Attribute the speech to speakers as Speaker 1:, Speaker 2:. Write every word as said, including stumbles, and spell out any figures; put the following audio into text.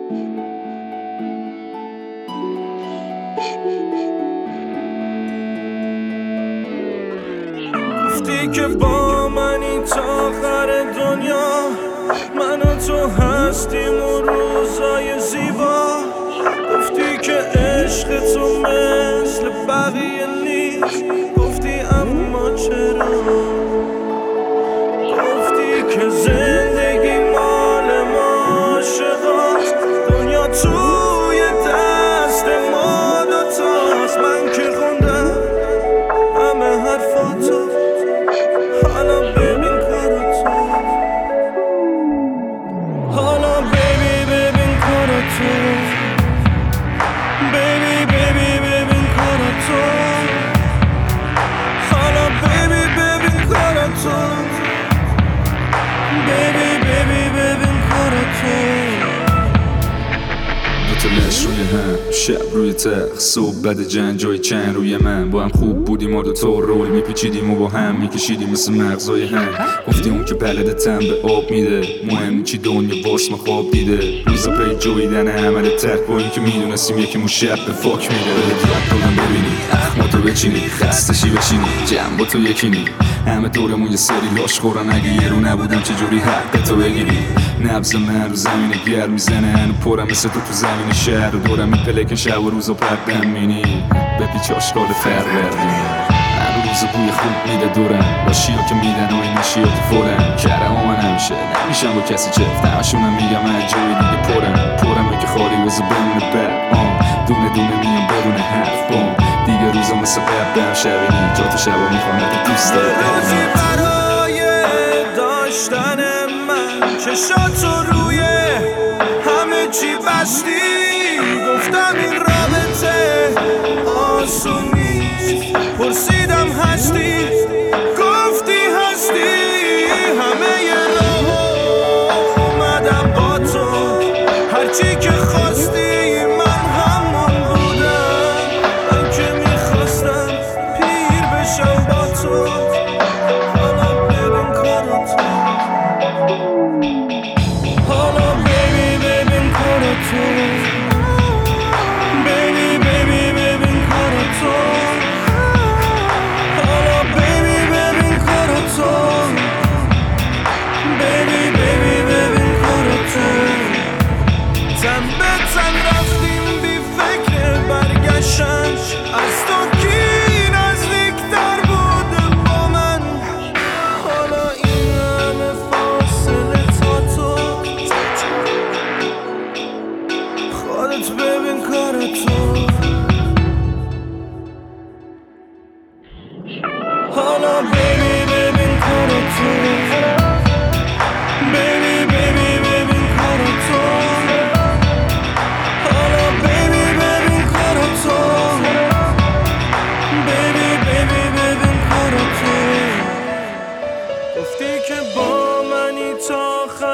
Speaker 1: گفتی که با منی تا آخر دنیا، من و تو هستیم و روزای زیبا. گفتی که عشق تو مثل بقیه نیست، گفتی اما چرا؟ گفتی که زندگی مال ما عاشقاست، دنیا توی دست ما دوتاست. من که خوندم همه حرفاتو، حالا ببین کاراتو، حالا بیبی ببین کاراتو، بیبی بیبی ببین کاراتو، حالا بیبی ببین کاراتو، بیبی بیبی ببین کاراتو.
Speaker 2: دوتلش روی هم، شب روی تخت، صبح بد جنگ جای چند روی من. با هم خوب بودیم و دوتا رول میپیچیدیم و با هم میکشیدیم مثل مغزای هم. گفتی اون که بلده تن به آب میده، مهم چی دنیا واسه ما خواب دیده. روزا پی جویدن عمل ترک با این که میدونستیم یکی مون شب به فاک میده. دیت کنم ببینی اخماتو بچینی، خستشی بشینی جمع با تو یکینی. همه دورمون یه سری لاش خورن، اگه یه رو نبودم چجوری حق تو بگیری؟ نبض من رو زمین گرم میزنه، هنو پرم مثل تو تو زمین شهر و دورم این پلکن شب و روزا پردم مینی به پیچ آشکال فروردین. هر روز بوی خوب میده دورم، لاشی ها که میدن و این نشی ها که فورم. کرم ها من همیشه نمیشم با کسی چفت، همشونم میگم من جایی دیگه پرم پرم که خالی وزا بمونه بر آم. دونه دونه میام بدون حرف بام، دیگه روزا مثل قبلم شبینی جا تو شبا میخوام تو دوست داره.
Speaker 1: روزی برای داشتن من چشاتو روی همه چی بستی. گفتم این رابطه آسون نیست، پرسیدم هستی، گفتی هستی. همه ی راه اومدم با تو، هرچی که خواستی من همون بودم. من که میخواستم پیر بشم با تو، حالا ببین کاراتو، حالا بیبی ببین کاراتو، بیبی بیبی ببین کاراتو، حالا بیبی ببین کاراتو، بیبی بیبی ببین کاراتو. تن به تن رفتیم بی فکر برگشتن، از تو کی نزدیکتر بود با من؟ حالا این همه فاصله تا تو، خودت ببین کارتو، حالا بیبی ببین کارتو، بیبی بیبی ببین کارتو، حالا بیبی ببین کارتو، بیبی بیبی ببین کارتو. گفتی که با منی تا آخر